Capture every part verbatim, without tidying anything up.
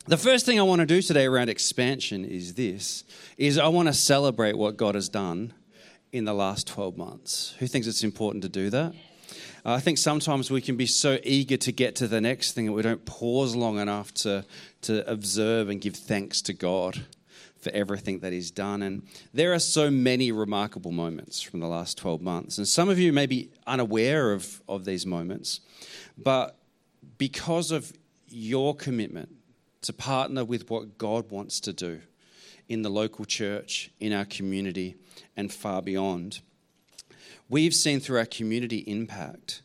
The first thing I want to do today around expansion is this, is I want to celebrate what God has done in the last twelve months. Who thinks it's important to do that? I think sometimes we can be so eager to get to the next thing that we don't pause long enough to, to observe and give thanks to God for everything that He's done. And there are so many remarkable moments from the last twelve months. And some of you may be unaware of, of these moments, but because of your commitment to partner with what God wants to do in the local church, in our community, and far beyond, we've seen through our community impact,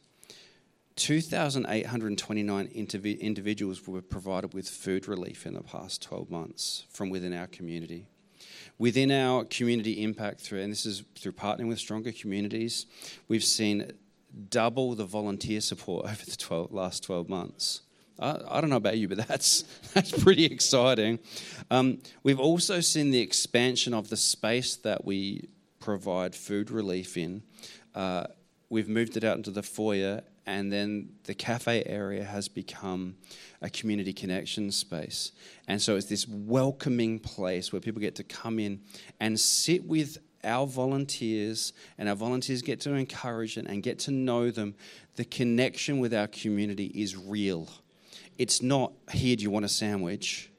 two thousand eight hundred twenty-nine indiv- individuals were provided with food relief in the past twelve months from within our community. Within our community impact, through, and this is through partnering with Stronger Communities, we've seen double the volunteer support over the twelve, last twelve months. I, I don't know about you, but that's that's pretty exciting. Um, we've also seen the expansion of the space that we provide food relief in. Uh, we've moved it out into the foyer, and then the cafe area has become a community connection space. And so it's this welcoming place where people get to come in and sit with our volunteers, and our volunteers get to encourage them and get to know them. The connection with our community is real. It's not, here, do you want a sandwich?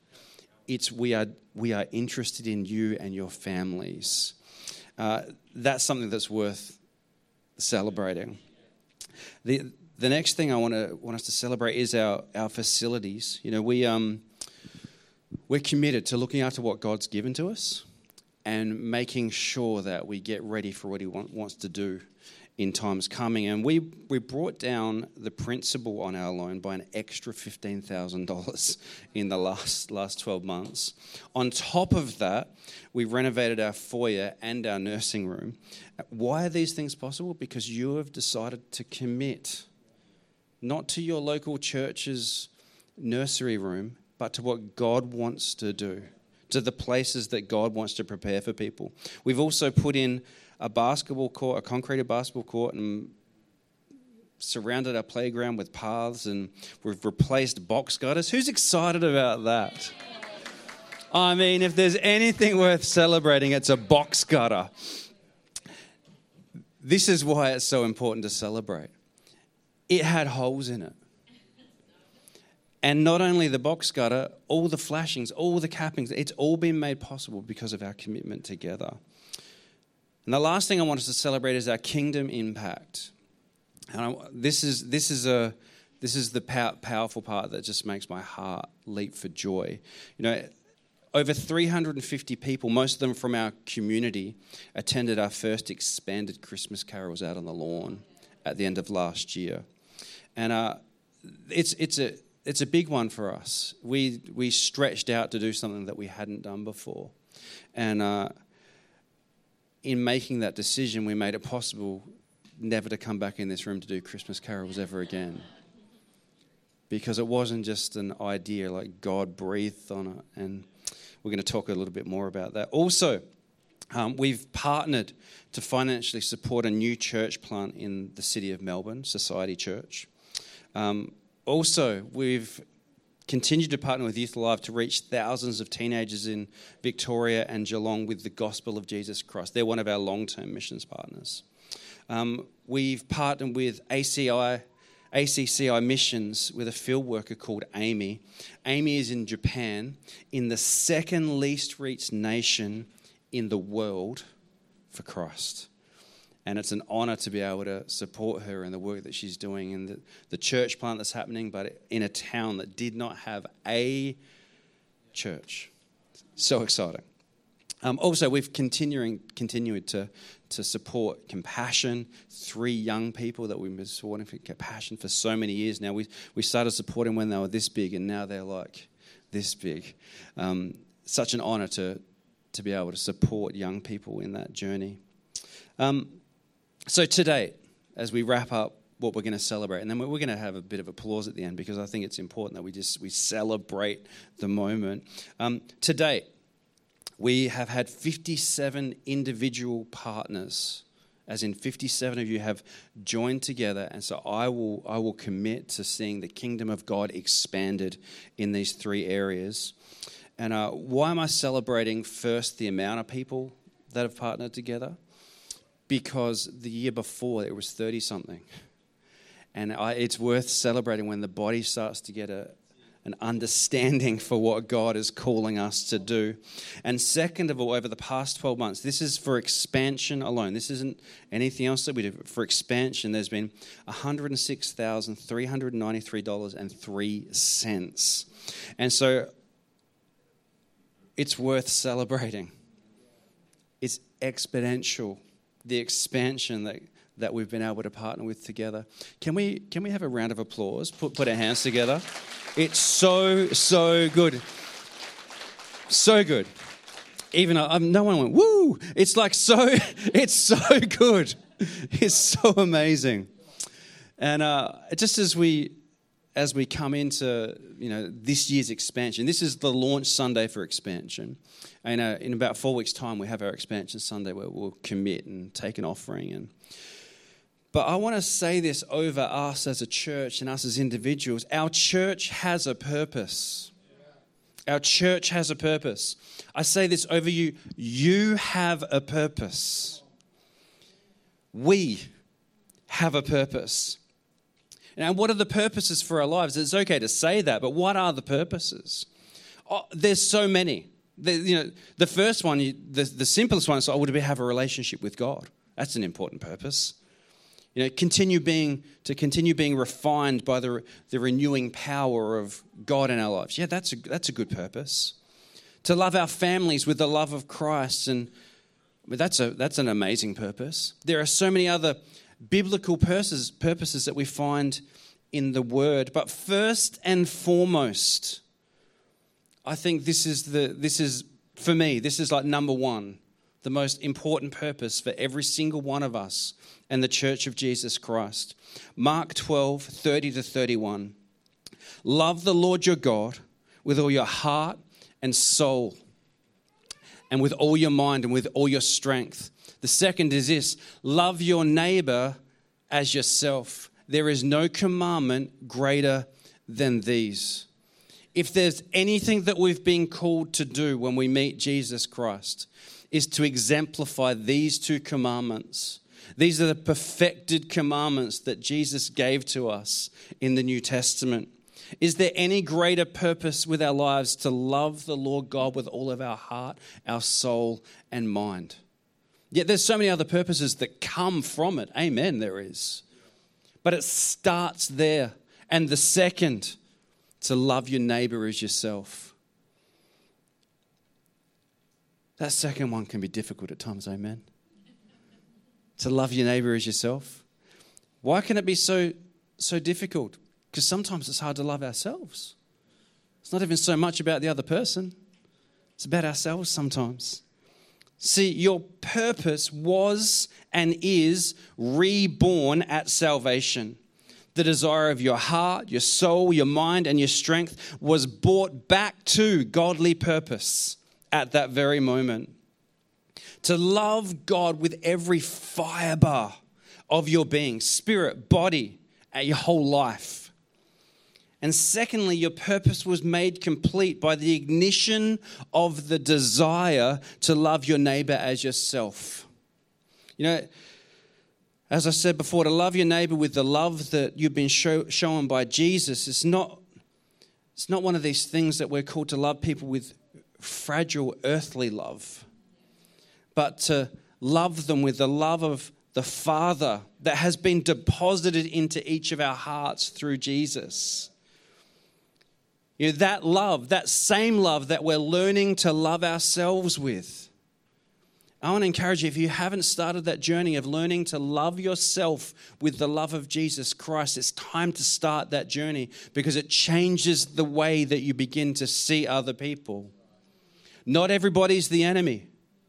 It's, we are we are interested in you and your families. Uh, that's something that's worth celebrating. The the next thing I want to want us to celebrate is our, our facilities. You know, we um we're committed to looking after what God's given to us and making sure that we get ready for what He want, wants to do in times coming. And we we brought down the principal on our loan by an extra fifteen thousand dollars in the last last twelve months. On top of that, we renovated our foyer and our nursing room. Why are these things possible? Because you have decided to commit, not to your local church's nursery room, but to what God wants to do, to the places that God wants to prepare for people. We've also put in a basketball court, a concreted basketball court, and surrounded our playground with paths, and we've replaced box gutters. Who's excited about that? I mean, if there's anything worth celebrating, it's a box gutter. This is why it's so important to celebrate. It had holes in it. And not only the box gutter, all the flashings, all the cappings, it's all been made possible because of our commitment together. And the last thing I want us to celebrate is our kingdom impact. And I, this is this is a this is the pow- powerful part that just makes my heart leap for joy. You know, over three hundred fifty people, most of them from our community, attended our first expanded Christmas carols out on the lawn at the end of last year, and uh, it's it's a it's a big one for us. We we stretched out to do something that we hadn't done before, and. Uh, In making that decision, we made it possible never to come back in this room to do Christmas carols ever again. Because it wasn't just an idea, like God breathed on it. And we're going to talk a little bit more about that. Also, um, we've partnered to financially support a new church plant in the city of Melbourne, Society Church. Um, also, we've continued to partner with Youth Alive to reach thousands of teenagers in Victoria and Geelong with the gospel of Jesus Christ. They're one of our long-term missions partners. Um, we've partnered with A C I, A C C I Missions with a field worker called Amy. Amy is in Japan, in the second least reached nation in the world for Christ. And it's an honor to be able to support her in the work that she's doing in the, the church plant that's happening, but in a town that did not have a church. So exciting. Um, also, we've continuing continued to, to support Compassion, three young people that we've been supporting for Compassion for so many years now. We we started supporting when they were this big, and now they're like this big. Um, such an honor to, to be able to support young people in that journey. Um, So today, as we wrap up what we're going to celebrate, and then we're going to have a bit of applause at the end because I think it's important that we just we celebrate the moment. Um, to date, we have had fifty-seven individual partners as in fifty-seven of you have joined together. And so I will, I will commit to seeing the kingdom of God expanded in these three areas. And uh, why am I celebrating first the amount of people that have partnered together? Because the year before it was thirty-something. And I, it's worth celebrating when the body starts to get a, an understanding for what God is calling us to do. And second of all, over the past twelve months, this is for expansion alone. This isn't anything else that we do. For expansion, there's been one hundred six thousand three hundred ninety-three dollars and three cents. And so it's worth celebrating. It's exponential, the expansion that that we've been able to partner with together. Can we can we have a round of applause? Put put our hands together. It's so, so good. So good. Even though um, no one went, woo! It's like so, it's so good. It's so amazing. And uh, just as we as we come into, you know, this year's expansion, this is the launch Sunday for expansion. And uh, in about four weeks' time, we have our expansion Sunday where we'll commit and take an offering. And But I want to say this over us as a church and us as individuals. Our church has a purpose. Our church has a purpose. I say this over you. You have a purpose. We have a purpose. Now, what are the purposes for our lives? It's okay to say that, but what are the purposes? Oh, there's so many. The, you know, the first one, the, the simplest one is I would have a relationship with God. That's an important purpose. You know, continue being to continue being refined by the the renewing power of God in our lives. Yeah, that's a that's a good purpose. To love our families with the love of Christ, and that's a that's an amazing purpose. There are so many other biblical purposes purposes that we find in the Word, but first and foremost, I think this is the this is for me. This is like number one, the most important purpose for every single one of us and the Church of Jesus Christ. Mark twelve, thirty to thirty-one. Love the Lord your God with all your heart and soul and with all your mind and with all your strength. The second is this: love your neighbor as yourself. There is no commandment greater than these. If there's anything that we've been called to do when we meet Jesus Christ, is to exemplify these two commandments. These are the perfected commandments that Jesus gave to us in the New Testament. Is there any greater purpose with our lives to love the Lord God with all of our heart, our soul, and mind? Yet there's so many other purposes that come from it. Amen, there is. But it starts there. And the second, to love your neighbor as yourself. That second one can be difficult at times, amen? To love your neighbor as yourself. Why can it be so so difficult? Because sometimes it's hard to love ourselves. It's not even so much about the other person. It's about ourselves sometimes. See, your purpose was and is reborn at salvation. The desire of your heart, your soul, your mind, and your strength was brought back to godly purpose at that very moment. To love God with every fiber of your being, spirit, body, and your whole life. And secondly, your purpose was made complete by the ignition of the desire to love your neighbor as yourself. You know, as I said before, to love your neighbor with the love that you've been show, shown by Jesus, it's not, it's not one of these things that we're called to love people with fragile earthly love, but to love them with the love of the Father that has been deposited into each of our hearts through Jesus. You know, that love, that same love that we're learning to love ourselves with. I want to encourage you, if you haven't started that journey of learning to love yourself with the love of Jesus Christ, it's time to start that journey because it changes the way that you begin to see other people. Not everybody's the enemy.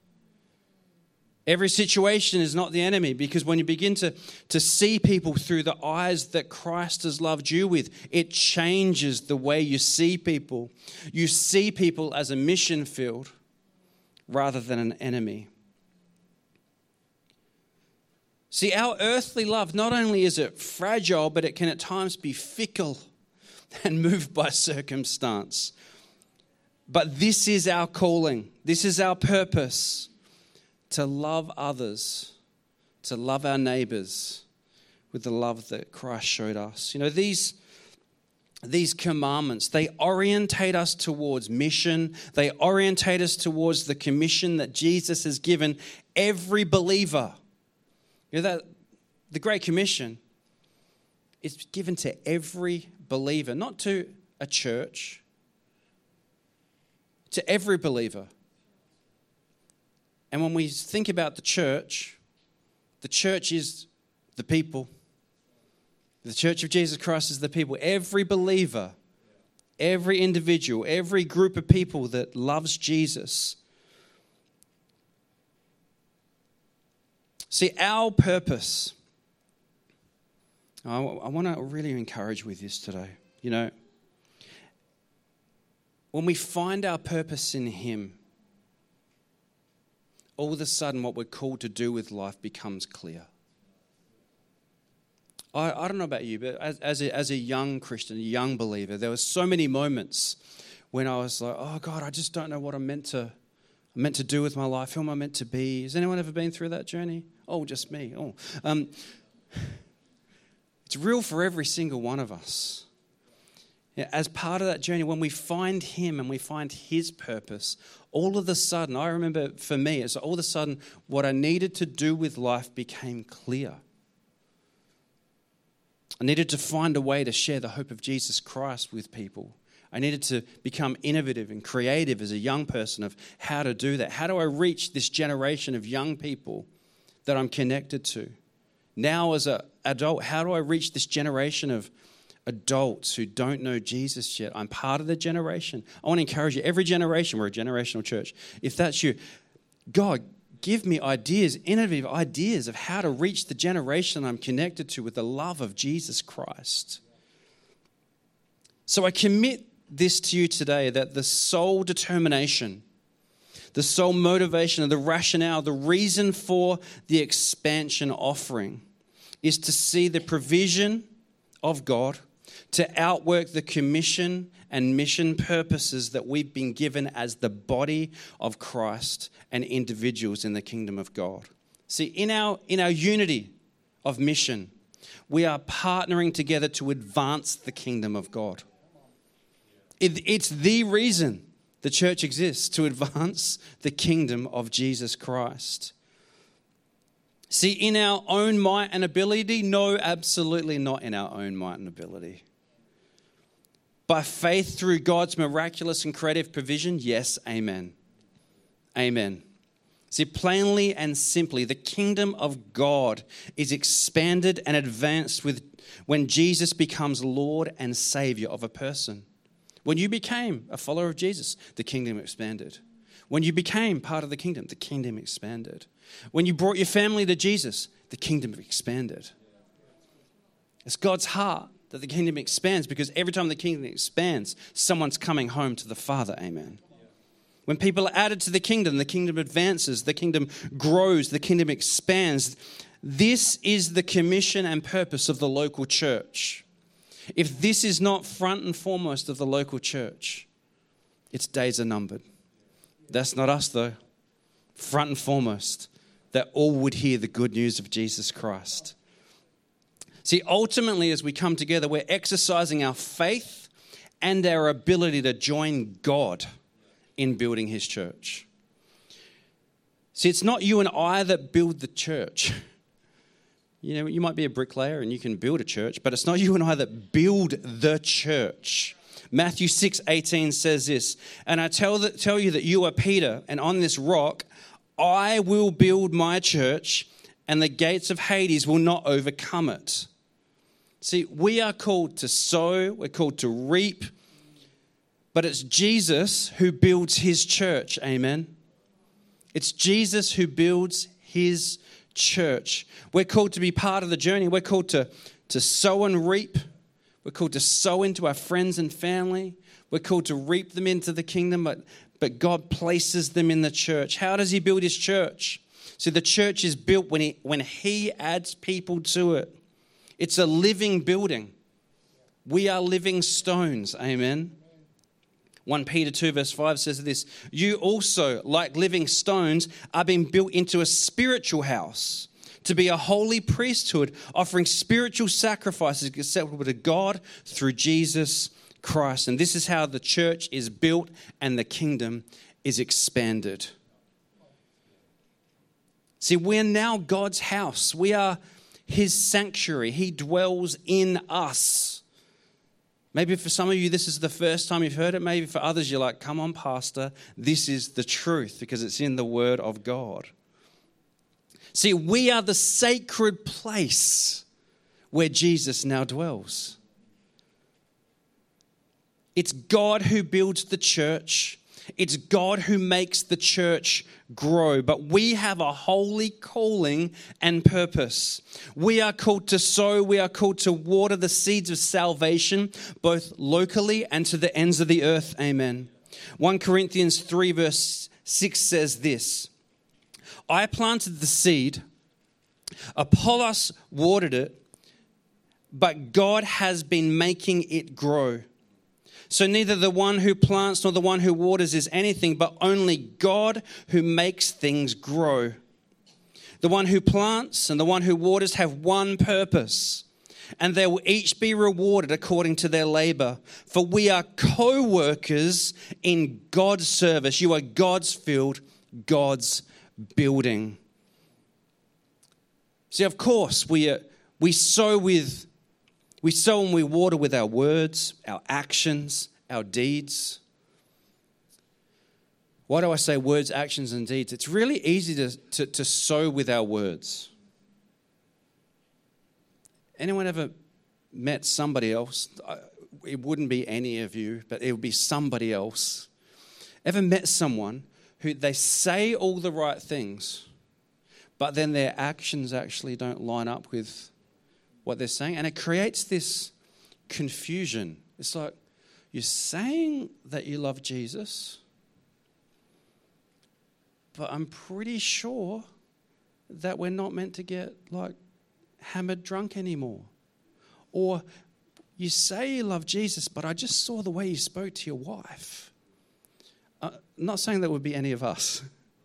Every situation is not the enemy, because when you begin to, to see people through the eyes that Christ has loved you with, it changes the way you see people. You see people as a mission field rather than an enemy. See, our earthly love, not only is it fragile, but it can at times be fickle and moved by circumstance. But this is our calling. This is our purpose, to love others, to love our neighbors with the love that Christ showed us. You know, these, these commandments, they orientate us towards mission. They orientate us towards the commission that Jesus has given every believer. You know, that the Great Commission is given to every believer, not to a church, to every believer. And when we think about the church, the church is the people. The Church of Jesus Christ is the people. Every believer, every individual, every group of people that loves Jesus. See, our purpose, I, I want to really encourage you with this today. You know, when we find our purpose in Him, all of a sudden what we're called to do with life becomes clear. I, I don't know about you, but as, as, a, as a young Christian, a young believer, there were so many moments when I was like, oh God, I just don't know what I'm meant to I'm meant to do with my life. Who am I meant to be? Has anyone ever been through that journey? Oh, just me. Oh, um, it's real for every single one of us. Yeah, as part of that journey, when we find Him and we find His purpose, all of a sudden, I remember for me, it's all of a sudden what I needed to do with life became clear. I needed to find a way to share the hope of Jesus Christ with people. I needed to become innovative and creative as a young person of how to do that. How do I reach this generation of young people that I'm connected to? Now as an adult, how do I reach this generation of adults who don't know Jesus yet? I'm part of the generation. I want to encourage you, every generation, we're a generational church. If that's you, God, give me ideas, innovative ideas of how to reach the generation I'm connected to with the love of Jesus Christ. So I commit this to you today, that the sole determination, the sole motivation, the rationale, the reason for the expansion offering is to see the provision of God to outwork the commission and mission purposes that we've been given as the body of Christ and individuals in the kingdom of God. See, in our, in our unity of mission, we are partnering together to advance the kingdom of God. It, it's the reason the church exists, to advance the kingdom of Jesus Christ. See, in our own might and ability? No, absolutely not in our own might and ability. By faith through God's miraculous and creative provision? Yes, amen. Amen. See, plainly and simply, the kingdom of God is expanded and advanced with when Jesus becomes Lord and Savior of a person. When you became a follower of Jesus, the kingdom expanded. When you became part of the kingdom, the kingdom expanded. When you brought your family to Jesus, the kingdom expanded. It's God's heart that the kingdom expands, because every time the kingdom expands, someone's coming home to the Father. Amen. When people are added to the kingdom, the kingdom advances, the kingdom grows, the kingdom expands. This is the commission and purpose of the local church. If this is not front and foremost of the local church, its days are numbered. That's not us, though. Front and foremost, that all would hear the good news of Jesus Christ. See, ultimately, as we come together, we're exercising our faith and our ability to join God in building His church. See, it's not you and I that build the church. You know, you might be a bricklayer and you can build a church, but it's not you and I that build the church. Matthew six eighteen says this, and I tell, that, tell you that you are Peter, and on this rock I will build my church, and the gates of Hades will not overcome it. See, we are called to sow, we're called to reap, but it's Jesus who builds His church, amen? It's Jesus who builds His church. We're called to be part of the journey. We're called to, to sow and reap. We're called to sow into our friends and family. We're called to reap them into the kingdom, but, but God places them in the church. How does He build His church? See, the church is built when he, when he adds people to it. It's a living building. We are living stones. Amen. First Peter two verse five says this, you also, like living stones, are being built into a spiritual house to be a holy priesthood, offering spiritual sacrifices acceptable to God through Jesus Christ. And this is how the church is built and the kingdom is expanded. See, we're now God's house. We are his sanctuary. He dwells in us. Maybe for some of you, this is the first time you've heard it. Maybe for others, you're like, come on, Pastor, this is the truth because it's in the Word of God. See, we are the sacred place where Jesus now dwells. It's God who builds the church. It's God who makes the church grow. But we have a holy calling and purpose. We are called to sow. We are called to water the seeds of salvation, both locally and to the ends of the earth. Amen. First Corinthians three verse six says this, I planted the seed, Apollos watered it, but God has been making it grow. So neither the one who plants nor the one who waters is anything, but only God who makes things grow. The one who plants and the one who waters have one purpose, and they will each be rewarded according to their labor. For we are co-workers in God's service. You are God's field, God's building. See, of course, we are, we sow with We sow and we water with our words, our actions, our deeds. Why do I say words, actions, and deeds? It's really easy to, to, to sow with our words. Anyone ever met somebody else? It wouldn't be any of you, but it would be somebody else. Ever met someone who they say all the right things, but then their actions actually don't line up with what they're saying, and it creates this confusion. It's like, you're saying that you love Jesus, but I'm pretty sure that we're not meant to get like hammered drunk anymore. Or you say you love Jesus, but I just saw the way you spoke to your wife. Uh, I'm not saying that would be any of us,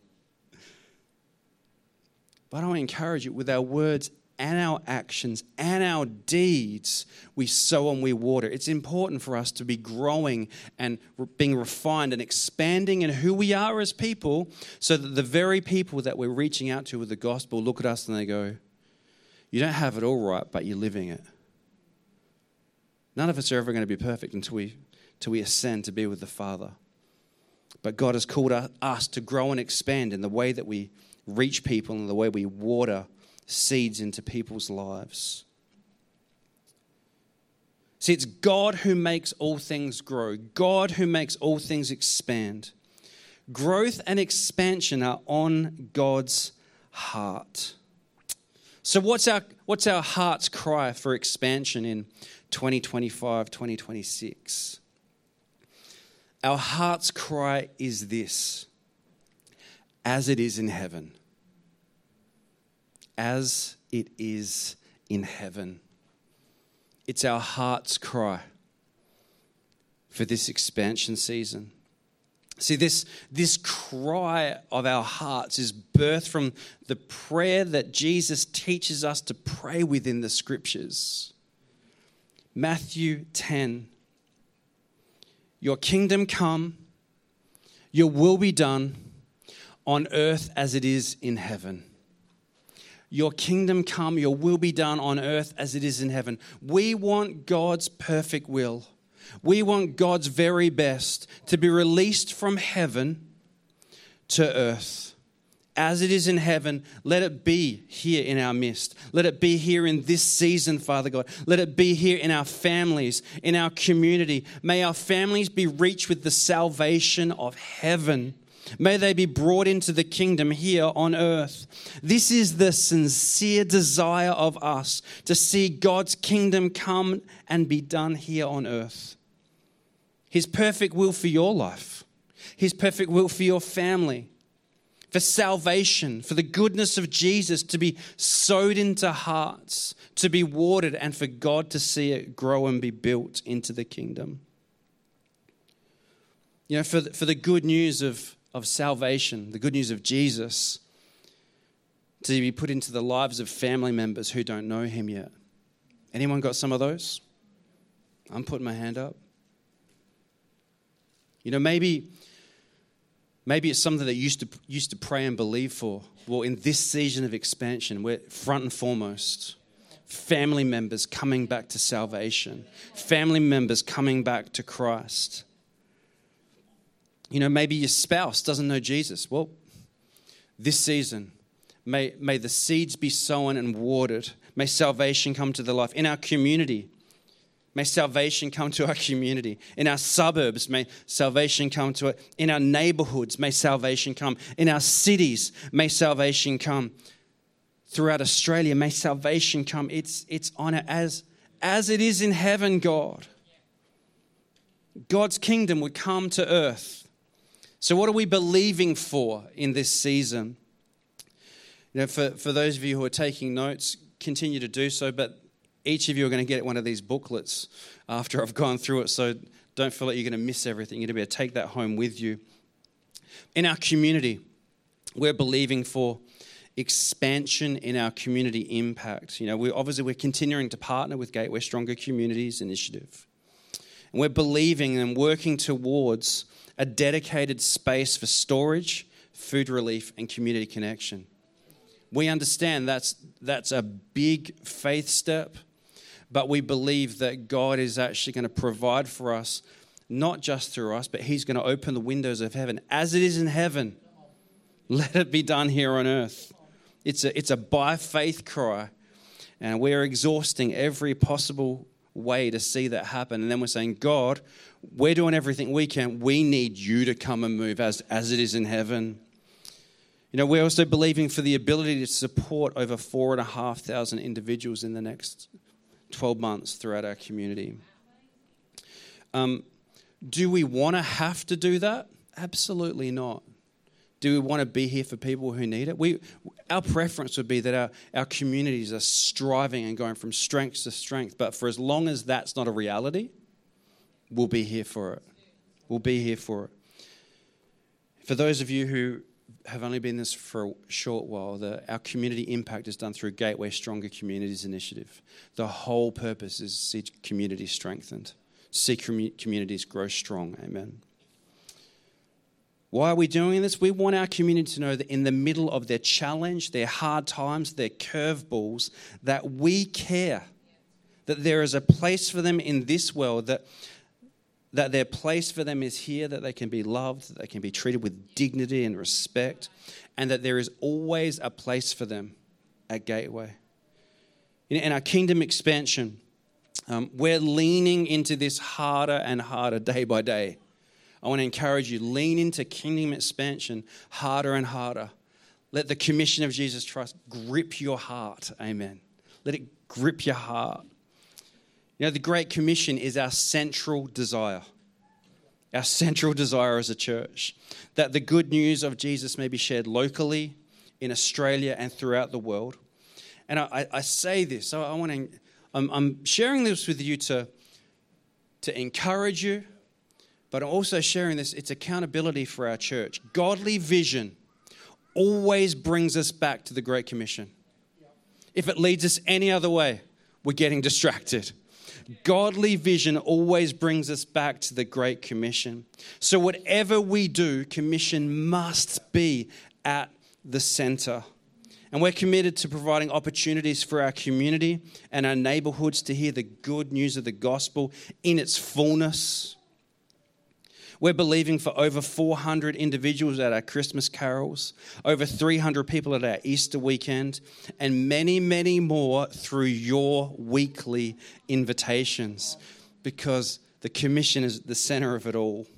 but I want to encourage you with our words and our actions and our deeds, we sow and we water. It's important for us to be growing and being refined and expanding in who we are as people, so that the very people that we're reaching out to with the gospel look at us and they go, you don't have it all right, but you're living it. None of us are ever going to be perfect until we, until we ascend to be with the Father. But God has called us to grow and expand in the way that we reach people and the way we water seeds into people's lives. See, it's God who makes all things grow. God who makes all things expand. Growth and expansion are on God's heart. So what's our what's our heart's cry for expansion in twenty twenty-five, twenty twenty-six? Our heart's cry is this: as it is in heaven. As it is in heaven. It's our heart's cry for this expansion season. See, this, this cry of our hearts is birthed from the prayer that Jesus teaches us to pray within the scriptures. Matthew ten. Your kingdom come, your will be done on earth as it is in heaven. Your kingdom come, your will be done on earth as it is in heaven. We want God's perfect will. We want God's very best to be released from heaven to earth. As it is in heaven, let it be here in our midst. Let it be here in this season, Father God. Let it be here in our families, in our community. May our families be reached with the salvation of heaven. May they be brought into the kingdom here on earth. This is the sincere desire of us, to see God's kingdom come and be done here on earth. His perfect will for your life. His perfect will for your family. for salvation, for the goodness of Jesus to be sowed into hearts, to be watered, and for God to see it grow and be built into the kingdom. You know, for the, for the good news of, of salvation, the good news of Jesus, to be put into the lives of family members who don't know him yet. Anyone got some of those? I'm putting my hand up. You know, maybe, maybe it's something that you used to, used to pray and believe for. Well, in this season of expansion, we're front and foremost, family members coming back to salvation, family members coming back to Christ. You know, maybe your spouse doesn't know Jesus. Well, this season, may, may the seeds be sown and watered. May salvation come to their life. In our community, may salvation come to our community. In our suburbs, may salvation come to it. In our neighborhoods, may salvation come. In our cities, may salvation come. Throughout Australia, may salvation come. It's, it's honor as, as it is in heaven, God. God's kingdom would come to earth. So what are we believing for in this season? You know, for, for those of you who are taking notes, continue to do so, but each of you are going to get one of these booklets after I've gone through it, so don't feel like you're going to miss everything. You're going to be able to take that home with you. In our community, we're believing for expansion in our community impact. You know, we obviously we're continuing to partner with Gateway Stronger Communities Initiative. And we're believing and working towards a dedicated space for storage, food relief, and community connection. We understand that's that's a big faith step, but we believe that God is actually going to provide for us, not just through us, but he's going to open the windows of heaven. As it is in heaven, let it be done here on earth. It's a, it's a by faith cry, and we're exhausting every possible way to see that happen. And then we're saying, God, we're doing everything we can. We need you to come and move as, as it is in heaven. You know, we're also believing for the ability to support over four and a half thousand individuals in the next twelve months throughout our community. Um, do we want to have to do that? Absolutely not. Do we want to be here for people who need it? We, our preference would be that our, our communities are striving and going from strength to strength. But for as long as that's not a reality, we'll be here for it. We'll be here for it. For those of you who have only been this for a short while, the, our community impact is done through Gateway Stronger Communities Initiative. The whole purpose is to see communities strengthened, see commu- communities grow strong. Amen. Why are we doing this? We want our community to know that in the middle of their challenge, their hard times, their curveballs, that we care, that there is a place for them in this world, that that their place for them is here, that they can be loved, that they can be treated with dignity and respect, and that there is always a place for them at Gateway. In our kingdom expansion, um, we're leaning into this harder and harder day by day. I want to encourage you, lean into kingdom expansion harder and harder. Let the commission of Jesus Christ grip your heart. Amen. Let it grip your heart. You know, the Great Commission is our central desire. Our central desire as a church. That the good news of Jesus may be shared locally, in Australia, and throughout the world. And I, I say this, so I want to, I'm, I'm sharing this with you to, to encourage you, but I'm also sharing this, it's accountability for our church. Godly vision always brings us back to the Great Commission. If it leads us any other way, we're getting distracted. Godly vision always brings us back to the Great Commission. So whatever we do, commission must be at the center. And we're committed to providing opportunities for our community and our neighborhoods to hear the good news of the gospel in its fullness. We're believing for over four hundred individuals at our Christmas carols, over three hundred people at our Easter weekend, and many, many more through your weekly invitations, because the commission is at the center of it all.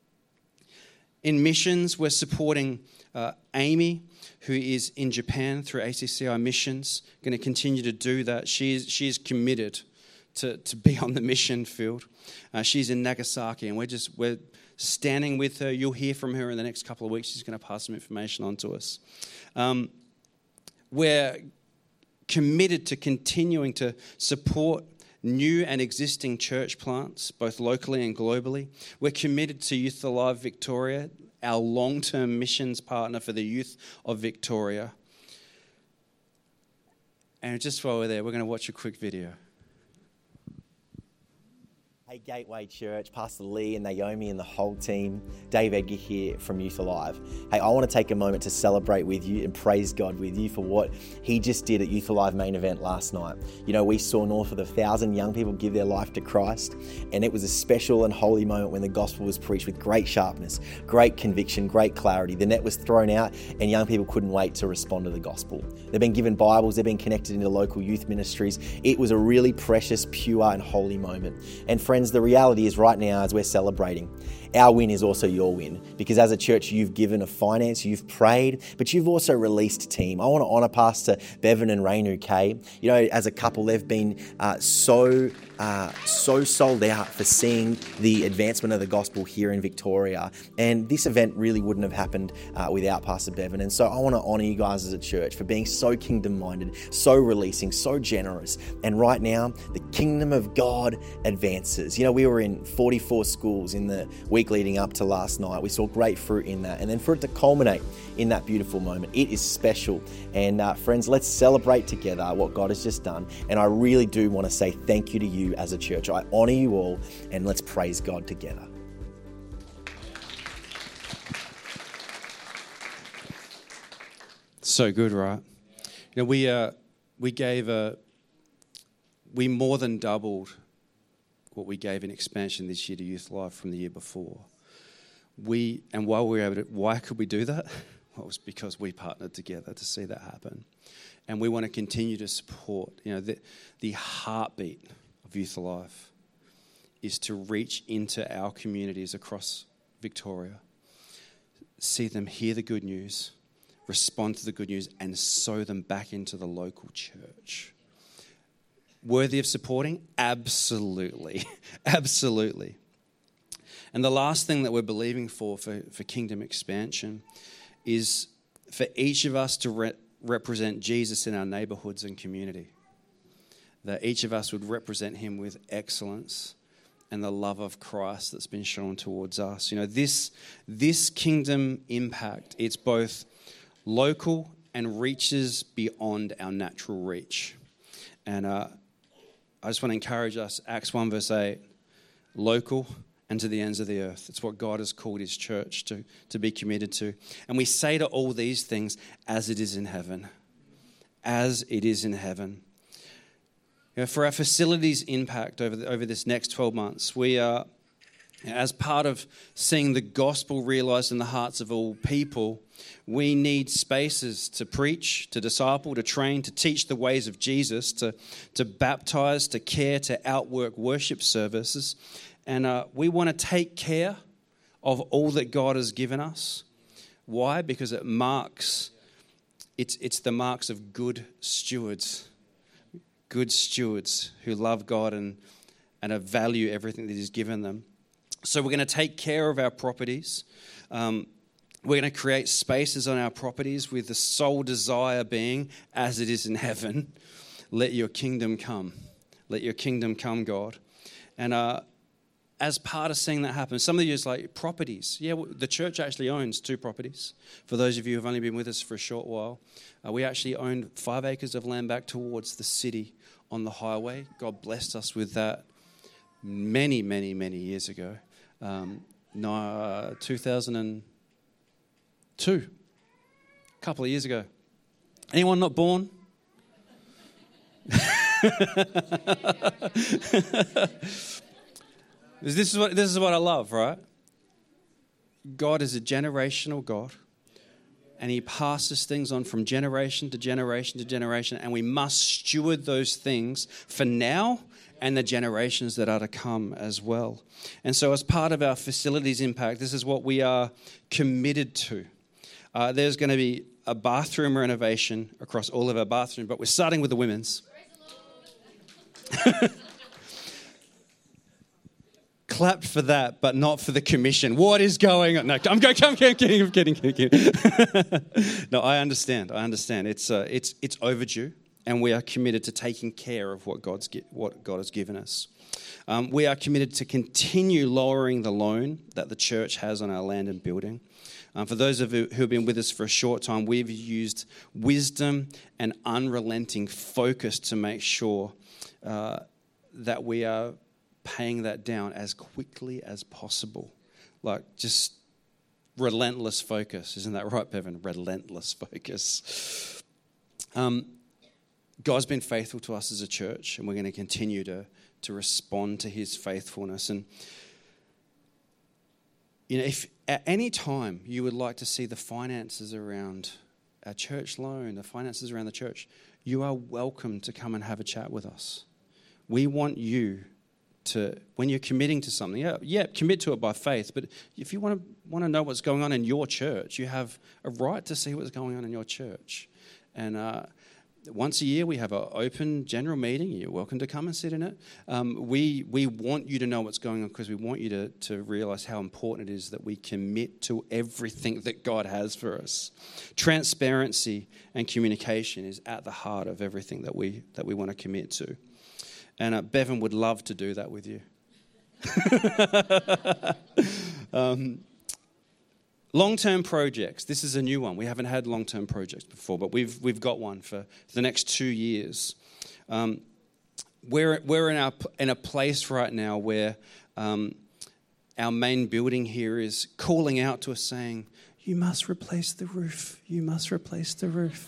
In missions, we're supporting uh, Amy, who is in Japan through A C C I Missions, going to continue to do that. She is, she is committed to, to be on the mission field. Uh, she's in Nagasaki, and we're just we're standing with her. You'll hear from her in the next couple of weeks. She's going to pass some information on to us. Um, we're committed to continuing to support new and existing church plants, both locally and globally. We're committed to Youth Alive Victoria, our long-term missions partner for the youth of Victoria. And just while we're there, we're going to watch a quick video. Hey Gateway Church, Pastor Lee and Naomi and the whole team, Dave Edgar here from Youth Alive. Hey, I want to take a moment to celebrate with you and praise God with you for what he just did at Youth Alive main event last night. You know, we saw north of a thousand young people give their life to Christ, and it was a special and holy moment when the gospel was preached with great sharpness, great conviction, great clarity. The net was thrown out and young people couldn't wait to respond to the gospel. They've been given Bibles, they've been connected into local youth ministries. It was a really precious, pure and holy moment. And friends, the reality is right now as we're celebrating, our win is also your win, because as a church you've given a finance, you've prayed, but you've also released team. I want to honour Pastor Bevan and Rainu Kay. You know, as a couple, they've been uh, so uh, so sold out for seeing the advancement of the gospel here in Victoria, and this event really wouldn't have happened uh, without Pastor Bevan. And so I want to honour you guys as a church for being so kingdom-minded, so releasing, so generous. And right now, the kingdom of God advances. You know, we were in forty-four schools in the week leading up to last night. We saw great fruit in that. And then for it to culminate in that beautiful moment, it is special. And uh, friends, let's celebrate together what God has just done. And I really do want to say thank you to you as a church. I honour you all, and let's praise God together. So good, right? You know, we uh, we gave a we more than doubled what we gave in expansion this year to Youth Life from the year before. We and while we were able to, why could we do that? Well, it was because we partnered together to see that happen, and we want to continue to support. You know, the the heartbeat of Youth Life is to reach into our communities across Victoria, see them hear the good news, respond to the good news, and sow them back into the local church. Worthy of supporting? Absolutely. Absolutely. And the last thing that we're believing for, for, for kingdom expansion is for each of us to re- represent Jesus in our neighborhoods and community. That each of us would represent him with excellence and the love of Christ that's been shown towards us. You know, this, this kingdom impact, it's both local and reaches beyond our natural reach. And uh, I just want to encourage us, Acts one verse eight, local and to the ends of the earth. It's what God has called his church to, to be committed to. And we say to all these things, as it is in heaven. As it is in heaven. You know, for our facilities impact over the, over this next twelve months, we are, as part of seeing the gospel realized in the hearts of all people, we need spaces to preach, to disciple, to train, to teach the ways of Jesus, to, to baptize, to care, to outwork worship services. And uh, we want to take care of all that God has given us. Why? Because it marks, it's, it's the marks of good stewards. Good stewards who love God and, and value everything that he's given them. So we're going to take care of our properties. Um, we're going to create spaces on our properties with the sole desire being, as it is in heaven, let your kingdom come. Let your kingdom come, God. And uh, as part of seeing that happen, some of you is like, properties. Yeah, the church actually owns two properties. For those of you who have only been with us for a short while, uh, we actually owned five acres of land back towards the city on the highway. God blessed us with that many, many, many years ago. Um, no, uh, two thousand two, a couple of years ago. Anyone not born? This is what this is what I love, right? God is a generational God, and he passes things on from generation to generation to generation, and we must steward those things for now and the generations that are to come as well. And so as part of our facilities impact, this is what we are committed to. Uh, there's going to be a bathroom renovation across all of our bathrooms, but we're starting with the women's. clapped for that, but not for the commission. What is going on? No, I'm going. I'm kidding. I'm kidding. I'm kidding. No, I understand. I understand. It's uh, it's it's overdue, and we are committed to taking care of what God's what God has given us. Um, we are committed to continue lowering the loan that the church has on our land and building. Um, for those of you who have been with us for a short time, we've used wisdom and unrelenting focus to make sure uh, that we are paying that down as quickly as possible. Like just relentless focus. Isn't that right, Bevan? Relentless focus. Um, God's been faithful to us as a church, and we're going to continue to to respond to his faithfulness. And, you know, if at any time you would like to see the finances around our church loan, the finances around the church, you are welcome to come and have a chat with us. We want you to, when you're committing to something, yeah, yeah, commit to it by faith, but if you want to want to know what's going on in your church, you have a right to see what's going on in your church. And, uh, once a year, we have an open general meeting. You're welcome to come and sit in it. Um, we we want you to know what's going on because we want you to, to realize how important it is that we commit to everything that God has for us. Transparency and communication is at the heart of everything that we that we want to commit to. And uh, Bevan would love to do that with you. um, Long-term projects. This is a new one. We haven't had long-term projects before, but we've we've got one for the next two years. Um, we're we're in our in a place right now where um, our main building here is calling out to us, saying, "You must replace the roof. You must replace the roof."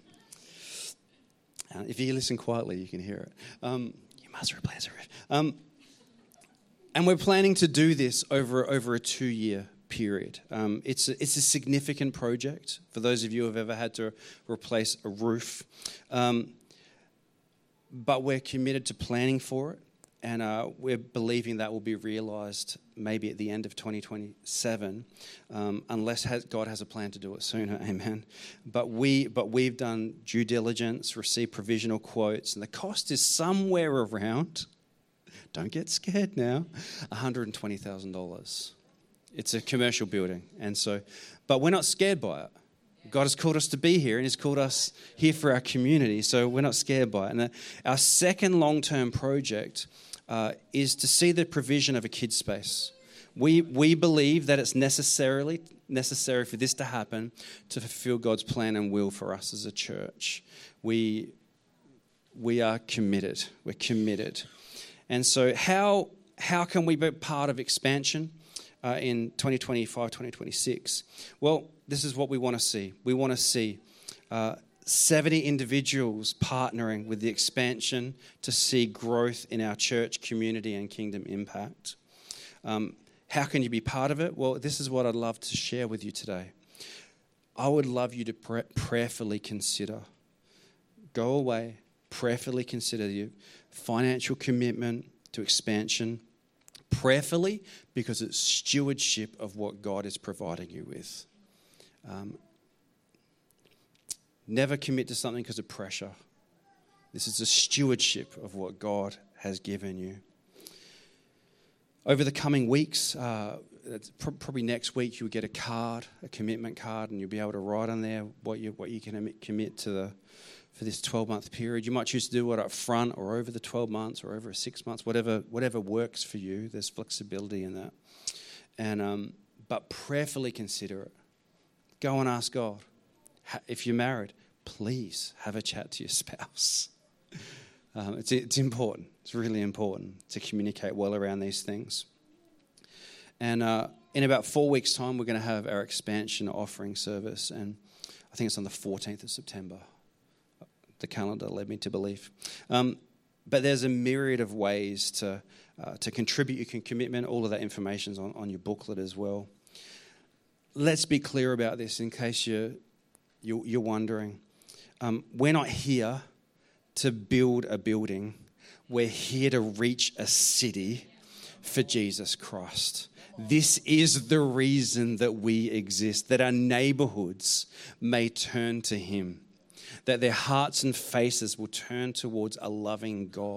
Uh, if you listen quietly, you can hear it. Um, you must replace the roof. Um, and we're planning to do this over over a two-year period. Um, it's, a, it's a significant project for those of you who have ever had to replace a roof. Um, but we're committed to planning for it, and uh, we're believing that will be realised maybe at the end of twenty twenty-seven, um, unless has, God has a plan to do it sooner, amen. But, we, but we've done due diligence, received provisional quotes, and the cost is somewhere around, don't get scared now, one hundred twenty thousand dollars. It's a commercial building, and so, but we're not scared by it. God has called us to be here, and He's called us here for our community, so we're not scared by it. And our second long-term project uh, is to see the provision of a kids space. We we believe that it's necessarily necessary for this to happen to fulfill God's plan and will for us as a church. We we are committed. We're committed, and so how how can we be part of expansion? Uh, in twenty twenty-five, twenty twenty-six. Well, this is what we want to see. We want to see uh, seventy individuals partnering with the expansion to see growth in our church community and kingdom impact. Um, how can you be part of it? Well, this is what I'd love to share with you today. I would love you to pray- prayerfully consider. Go away, prayerfully consider your financial commitment to expansion. Prayerfully, because it's stewardship of what God is providing you with. Um, never commit to something because of pressure. This is a stewardship of what God has given you. Over the coming weeks, uh, it's pr- probably next week, you'll get a card, a commitment card, and you'll be able to write on there what you what you can commit to the for this twelve-month period. You might choose to do it up front or over the twelve months or over six months, whatever whatever works for you. There's flexibility in that. And um, but prayerfully consider it. Go and ask God. If you're married, please have a chat to your spouse. Um, it's it's important. It's really important to communicate well around these things. And uh, in about four weeks' time, we're going to have our expansion offering service, and I think it's on the fourteenth of September. The calendar led me to believe. Um, but there's a myriad of ways to uh, to contribute your commitment. All of that information's on, on your booklet as well. Let's be clear about this in case you're, you're, you're wondering. Um, we're not here to build a building. We're here to reach a city for Jesus Christ. This is the reason that we exist, that our neighborhoods may turn to Him, that their hearts and faces will turn towards a loving God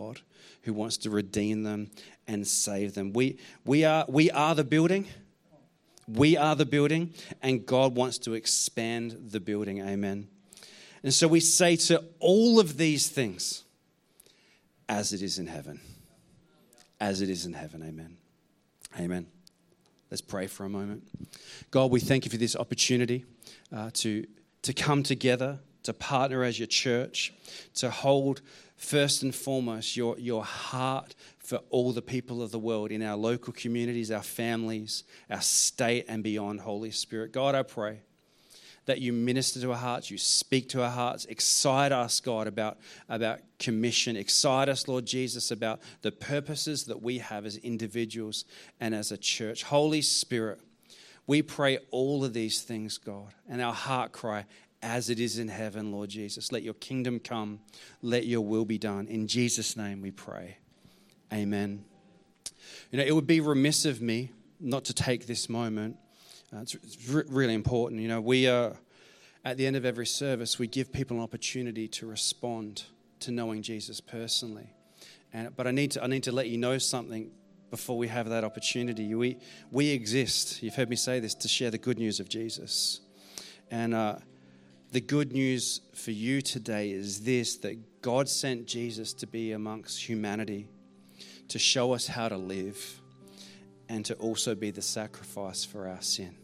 who wants to redeem them and save them. We, we, are, we are the building. We are the building, and God wants to expand the building. Amen. And so we say to all of these things, as it is in heaven. As it is in heaven. Amen. Amen. Let's pray for a moment. God, we thank you for this opportunity uh, to, to come together, to partner as your church, to hold first and foremost your, your heart for all the people of the world in our local communities, our families, our state and beyond, Holy Spirit. God, I pray that you minister to our hearts, you speak to our hearts, excite us, God, about, about commission. Excite us, Lord Jesus, about the purposes that we have as individuals and as a church. Holy Spirit, we pray all of these things, God, and our heart cry, as it is in heaven, Lord Jesus. Let your kingdom come. Let your will be done. In Jesus' name we pray. Amen. You know, it would be remiss of me not to take this moment. Uh, it's it's re- really important. You know, we are, at the end of every service, we give people an opportunity to respond to knowing Jesus personally. And But I need to I need to let you know something before we have that opportunity. We, we exist, you've heard me say this, to share the good news of Jesus. And uh, the good news for you today is this, that God sent Jesus to be amongst humanity, to show us how to live, and to also be the sacrifice for our sin.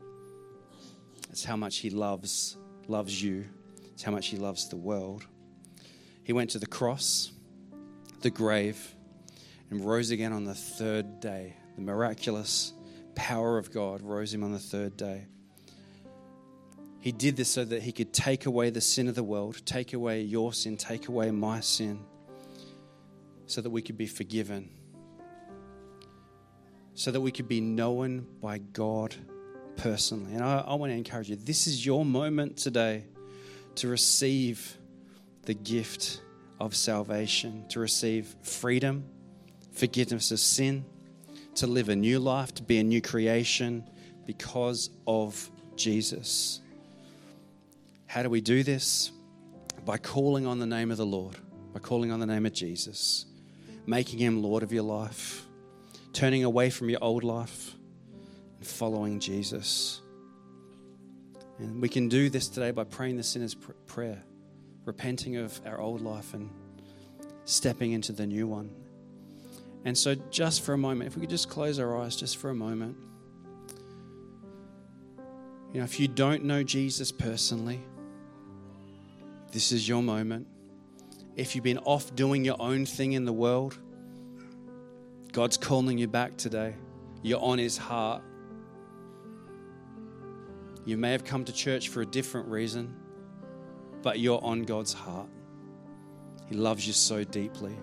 It's how much he loves, loves you. It's how much he loves the world. He went to the cross, the grave, and rose again on the third day. The miraculous power of God rose him on the third day. He did this so that he could take away the sin of the world, take away your sin, take away my sin, so that we could be forgiven, so that we could be known by God personally. And I, I want to encourage you, this is your moment today to receive the gift of salvation, to receive freedom, forgiveness of sin, to live a new life, to be a new creation because of Jesus. How do we do this? By calling on the name of the Lord, by calling on the name of Jesus, making him Lord of your life, turning away from your old life and following Jesus. And we can do this today by praying the sinner's pr- prayer, repenting of our old life and stepping into the new one. And so just for a moment, if we could just close our eyes just for a moment. You know, if you don't know Jesus personally, this is your moment. If you've been off doing your own thing in the world, God's calling you back today. You're on his heart. You may have come to church for a different reason, but you're on God's heart. He loves you so deeply.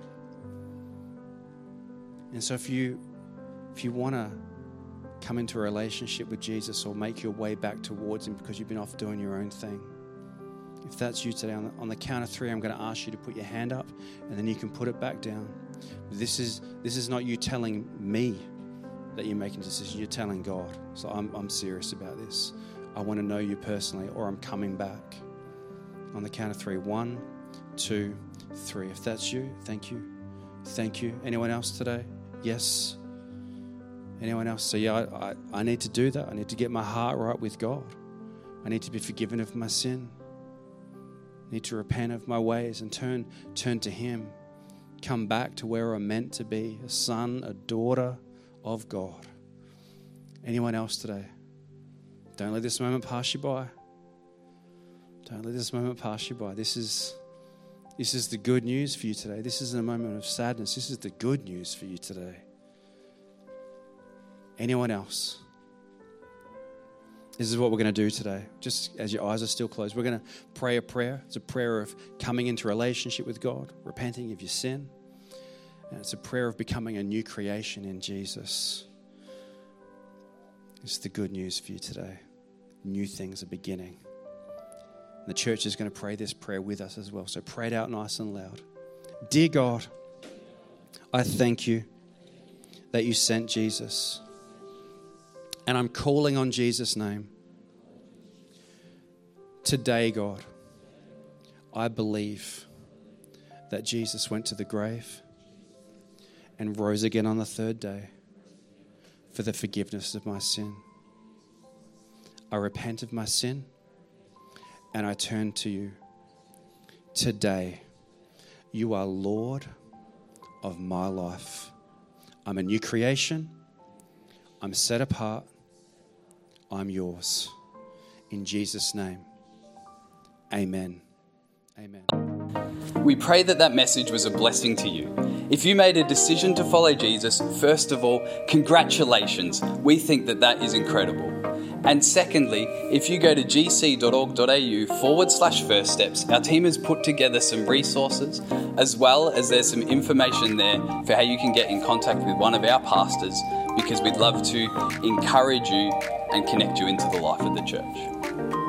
And so if you if you want to come into a relationship with Jesus or make your way back towards him because you've been off doing your own thing, if that's you today, on the, on the count of three, I'm going to ask you to put your hand up and then you can put it back down. This is this is not you telling me that you're making a decision. You're telling God. So I'm, I'm serious about this. I want to know you personally, or I'm coming back. On the count of three. One, two, three. If that's you, thank you. Thank you. Anyone else today? Yes. Anyone else? So yeah, I, I, I need to do that. I need to get my heart right with God. I need to be forgiven of my sin. I need to repent of my ways and turn turn to him. Come back to where I'm meant to be, a son, a daughter of God. Anyone else today? Don't let this moment pass you by. Don't let this moment pass you by. This is, this is the good news for you today. This isn't a moment of sadness. This is the good news for you today. Anyone else? This is what we're going to do today. Just as your eyes are still closed, we're going to pray a prayer. It's a prayer of coming into relationship with God, repenting of your sin. And it's a prayer of becoming a new creation in Jesus. It's the good news for you today. New things are beginning. And the church is going to pray this prayer with us as well. So pray it out nice and loud. Dear God, I thank you that you sent Jesus. And I'm calling on Jesus' name. Today, God, I believe that Jesus went to the grave and rose again on the third day for the forgiveness of my sin. I repent of my sin and I turn to you. Today, you are Lord of my life. I'm a new creation. I'm set apart. I'm yours. In Jesus' name, amen. Amen. We pray that that message was a blessing to you. If you made a decision to follow Jesus, first of all, congratulations. We think that that is incredible. And secondly, if you go to gc.org.au forward slash first steps, our team has put together some resources, as well as there's some information there for how you can get in contact with one of our pastors, because we'd love to encourage you and connect you into the life of the church.